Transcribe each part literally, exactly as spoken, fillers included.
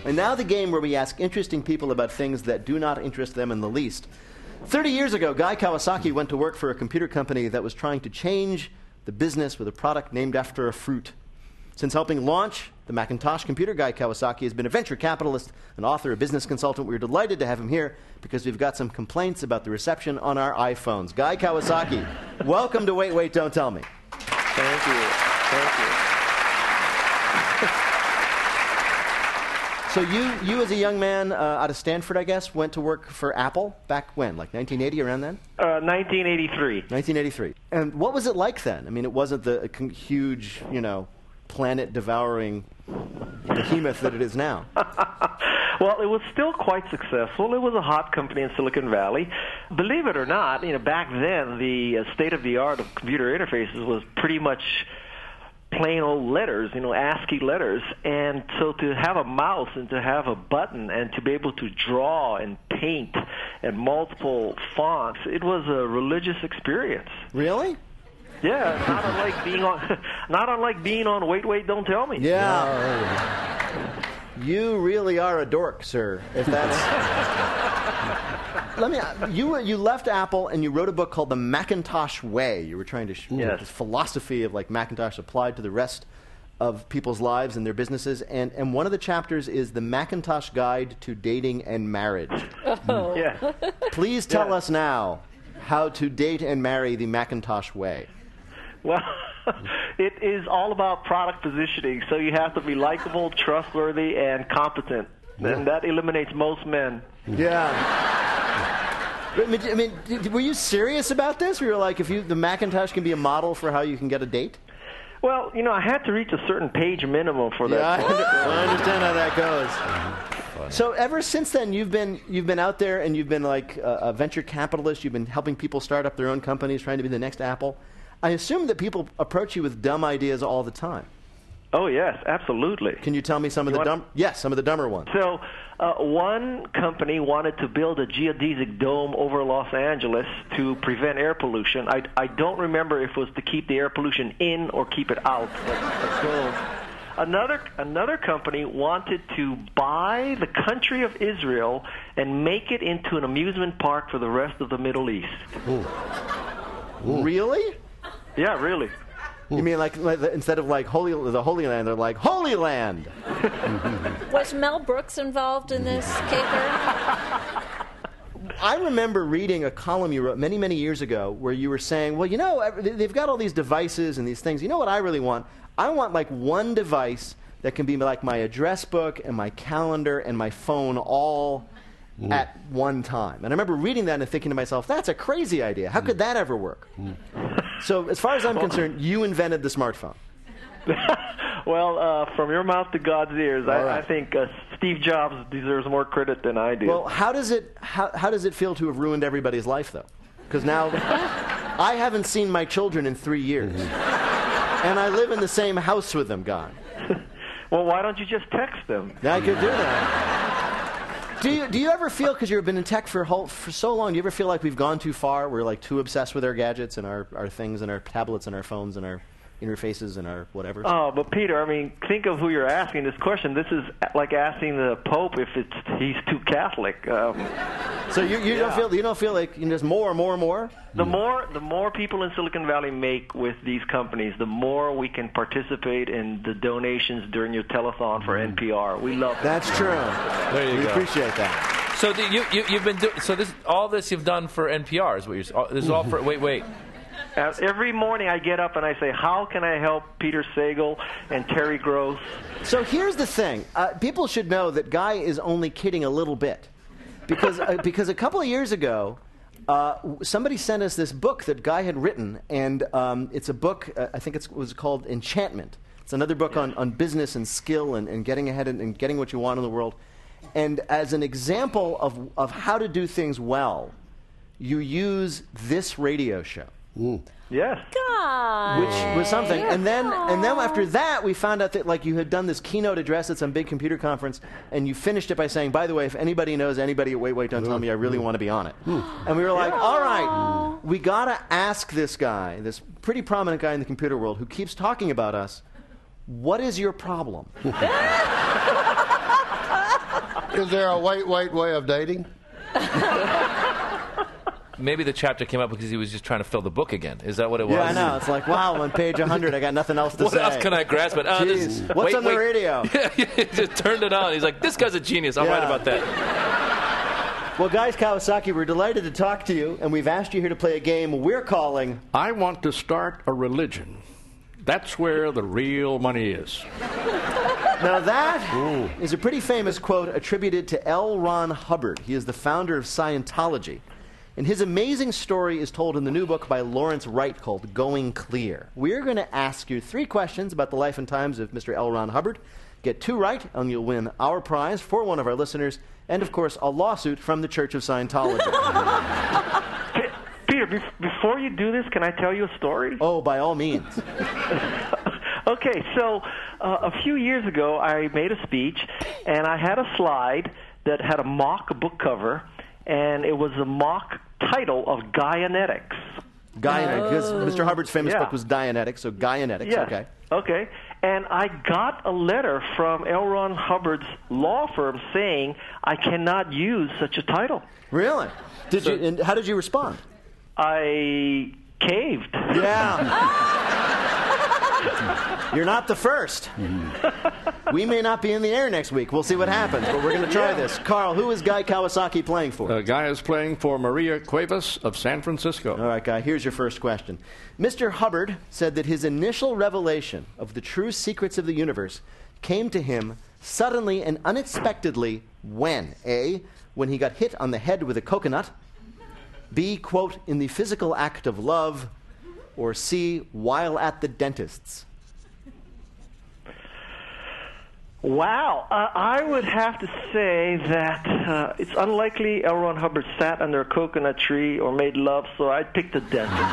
And now the game where we ask interesting people about things that do not interest them in the least. Thirty years ago, Guy Kawasaki went to work for a computer company that was trying to change the business with a product named after a fruit. Since helping launch the Macintosh computer, Guy Kawasaki has been a venture capitalist, an author, a business consultant. We're delighted to have him here because we've got some complaints about the reception on our iPhones. Guy Kawasaki, welcome to Wait, Wait, Don't Tell Me. Thank you. Thank you. So you, you as a young man uh, out of Stanford, I guess, went to work for Apple back when, like nineteen eighty, around then? Uh, nineteen eighty-three. nineteen eighty-three. And what was it like then? I mean, it wasn't the uh, huge, you know, planet-devouring behemoth that it is now. Well, it was still quite successful. It was a hot company in Silicon Valley. Believe it or not, you know, back then the uh, state-of-the-art of computer interfaces was pretty much plain old letters, you know, ASCII letters. And so to have a mouse and to have a button and to be able to draw and paint and multiple fonts, it was a religious experience. Really? Yeah, not unlike being on, not unlike being on Wait, Wait, Don't Tell Me. Yeah. You really are a dork, sir. If that's. Let me. You were, you left Apple and you wrote a book called The Macintosh Way. You were trying to show yes. this philosophy of like Macintosh applied to the rest of people's lives and their businesses. And and one of the chapters is the Macintosh Guide to Dating and Marriage. Oh. Yeah. Please tell Yeah. us now how to date and marry the Macintosh way. Well, it is all about product positioning. So you have to be likable, trustworthy, and competent. Yeah. And that eliminates most men. Yeah. I mean, I mean, did- were you serious about this? We were like, if you the Macintosh can be a model for how you can get a date? Well, you know, I had to reach a certain page minimum for Yeah, I, that. under- I understand how that goes. So ever since then, you've been you've been out there and you've been like a, a venture capitalist. You've been helping people start up their own companies, trying to be the next Apple. I assume that people approach you with dumb ideas all the time. Oh, yes, absolutely. Can you tell me some of You the want- dumb? Yes, some of the dumber ones. So uh, one company wanted to build a geodesic dome over Los Angeles to prevent air pollution. I, I don't remember if it was to keep the air pollution in or keep it out. But, but go. Another another company wanted to buy the country of Israel and make it into an amusement park for the rest of the Middle East. Ooh. Really? Yeah, really. You mean like, like the, instead of like Holy the Holy Land, they're like Holy Land? Was Mel Brooks involved in this caper? I remember reading a column you wrote many, many years ago where you were saying, well, you know, ev- they've got all these devices and these things. You know what I really want? I want like one device that can be like my address book and my calendar and my phone all Mm. at one time. And I remember reading that and thinking to myself, that's a crazy idea. How could that ever work? So as far as I'm concerned, you invented the smartphone. Well, uh, from your mouth to God's ears, All I, right. I think uh, Steve Jobs deserves more credit than I do. Well, how does it how, how does it feel to have ruined everybody's life, though? Because now I haven't seen my children in three years, and I live in the same house with them, Guy. Well, why don't you just text them? I could do that. Do you do you ever feel, because you've been in tech for whole, for so long, do you ever feel like we've gone too far? We're like too obsessed with our gadgets and our, our things and our tablets and our phones and our interfaces and our whatever. Oh, but Peter, I mean, think of who you're asking this question. This is like asking the Pope if it's he's too Catholic. Um, so you, you don't yeah. feel you don't feel like you know, there's more and more and more? the more the more people in Silicon Valley make with these companies, the more we can participate in the donations during your telethon for N P R. We love that. That's true. There you we go. appreciate that. So the, you, you you've been do, so this all this you've done for N P R is what you're. This is all for. Wait, wait. Uh, every morning I get up and I say, how can I help Peter Sagal and Terry Gross? So here's the thing. Uh, people should know that Guy is only kidding a little bit. Because, uh, because a couple of years ago, uh, somebody sent us this book that Guy had written, and um, it's a book, uh, I think it was called Enchantment. It's another book on, on business and skill and, and getting ahead and, and getting what you want in the world. And as an example of, of how to do things well, you use this radio show. Yes. God. Which was something, and then and then after that, we found out that like you had done this keynote address at some big computer conference, and you finished it by saying, "By the way, if anybody knows anybody at Wait Wait Don't Tell Me, I really want to be on it." And we were like, "All right, we gotta ask this guy, this pretty prominent guy in the computer world, who keeps talking about us, what is your problem?" Is there a white, white way of dating? Maybe the chapter came up because he was just trying to fill the book again. Is that what it was? Yeah, I know. It's like, wow, on page one hundred, I got nothing else to What say. else can I grasp? It? Uh, this, Jeez. What's wait, on the wait. radio? He just turned it on. He's like, this guy's a genius. I'll Yeah. write about that. Well, guys, Kawasaki, we're delighted to talk to you, and we've asked you here to play a game we're calling... I want to start a religion. That's where the real money is. Now that is a pretty famous quote attributed to L. Ron Hubbard. He is the founder of Scientology. And his amazing story is told in the new book by Lawrence Wright called Going Clear. We're going to ask you three questions about the life and times of Mister L. Ron Hubbard. Get two right, and you'll win our prize for one of our listeners, and, of course, a lawsuit from the Church of Scientology. Peter, be- before you do this, can I tell you a story? Oh, by all means. Okay, so uh, a few years ago, I made a speech, and I had a slide that had a mock book cover, and it was a mock title of Gaianetics. Gaianetics, because Mister Hubbard's famous Yeah. book was Dianetics, so Gaianetics, Yes. okay. Okay. And I got a letter from L. Ron Hubbard's law firm saying I cannot use such a title. Really? Did you? And how did you respond? I caved. Yeah. You're not the first. We may not be in the air next week. We'll see what happens, but we're going to try Yeah. this. Carl, who is Guy Kawasaki playing for? The guy is playing for Maria Cuevas of San Francisco. All right, Guy, here's your first question. Mister Hubbard said that his initial revelation of the true secrets of the universe came to him suddenly and unexpectedly when? A, when he got hit on the head with a coconut. B, quote, in the physical act of love. Or C, while at the dentist's. Wow. Uh, I would have to say that uh, it's unlikely L. Ron Hubbard sat under a coconut tree or made love, so I'd pick the dentist.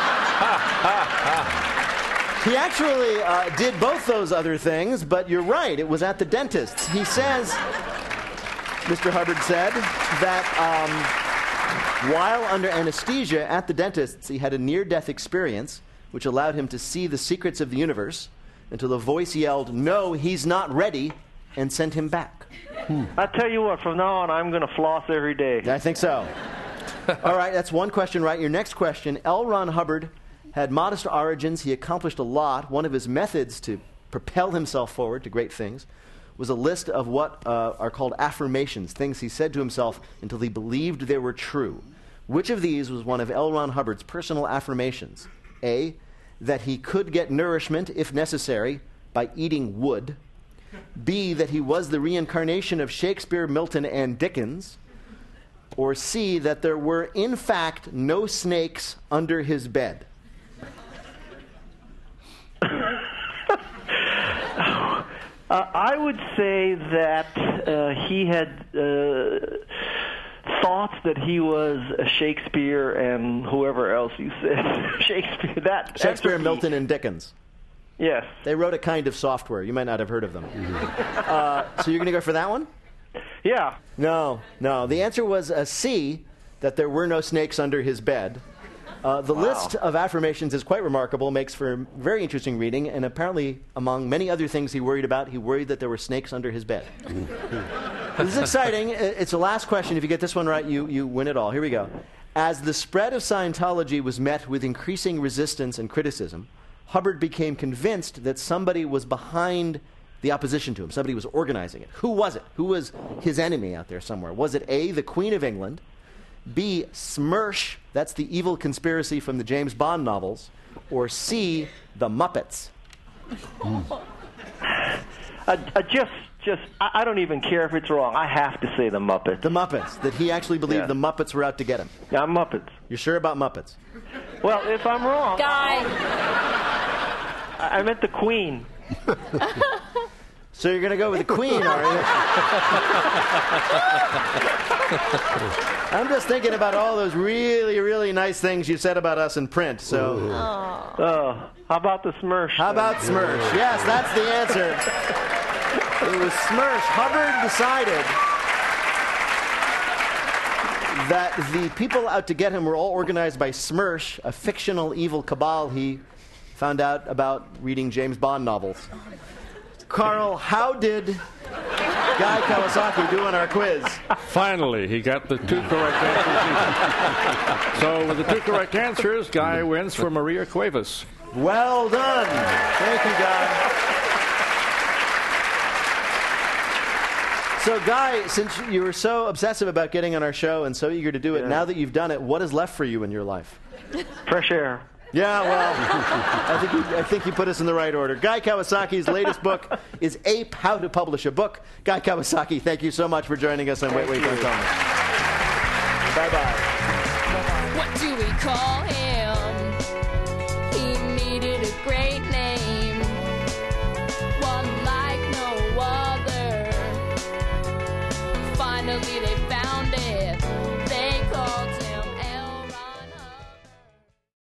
He actually uh, did both those other things, but you're right, it was at the dentist's. He says, Mister Hubbard said, that um, while under anesthesia at the dentist's, he had a near-death experience, which allowed him to see the secrets of the universe, until a voice yelled, "No, he's not ready," and sent him back. Hmm. I tell you what, from now on, I'm going to floss every day. I think so. All right, that's one question right. Your next question, L. Ron Hubbard had modest origins. He accomplished a lot. One of his methods to propel himself forward to great things was a list of what uh, are called affirmations, things he said to himself until he believed they were true. Which of these was one of L. Ron Hubbard's personal affirmations? A, that he could get nourishment, if necessary, by eating wood. B, that he was the reincarnation of Shakespeare, Milton, and Dickens. Or C, that there were, in fact, no snakes under his bed. Uh, I would say that uh, he had uh, thoughts that he was a Shakespeare and whoever else you said. Shakespeare, that Shakespeare, that's Milton, and Dickens. Yes. They wrote a kind of software. You might not have heard of them. uh, so you're going to go for that one? Yeah. No, no. The answer was a C, that there were no snakes under his bed. Uh, the Wow. list of affirmations is quite remarkable, makes for very interesting reading, and apparently, among many other things he worried about, he worried that there were snakes under his bed. This is exciting. It's the last question. If you get this one right, you, you win it all. Here we go. As the spread of Scientology was met with increasing resistance and criticism, Hubbard became convinced that somebody was behind the opposition to him. Somebody was organizing it. Who was it? Who was his enemy out there somewhere? Was it A, the Queen of England, B, Smersh, that's the evil conspiracy from the James Bond novels, or C, the Muppets? I, I just, just, I, I don't even care if it's wrong. I have to say the Muppets. The Muppets, that he actually believed Yeah. the Muppets were out to get him. Yeah, Muppets. You're sure about Muppets? Well, if I'm wrong, Guy. I, I meant the Queen. So you're going to go with the Queen, are you? I'm just thinking about all those really, really nice things you said about us in print, so... Oh, how about the Smersh? How about Smersh? Yes, that's the answer. It was Smersh. Hubbard decided that the people out to get him were all organized by Smersh, a fictional evil cabal he found out about reading James Bond novels. Carl, how did Guy Kawasaki doing our quiz. Finally, he got the two correct answers. So with the two correct answers, Guy wins for Maria Cuevas. Well done. Thank you, Guy. So, Guy, since you were so obsessive about getting on our show and so eager to do it, Yeah. now that you've done it, what is left for you in your life? Fresh air. Yeah, well, I think you, I think you put us in the right order. Guy Kawasaki's latest book is Ape: How to Publish a Book. Guy Kawasaki, thank you so much for joining us on Wait, Wait, Don't Tell Me. Bye-bye. What do we call him? He needed a great name.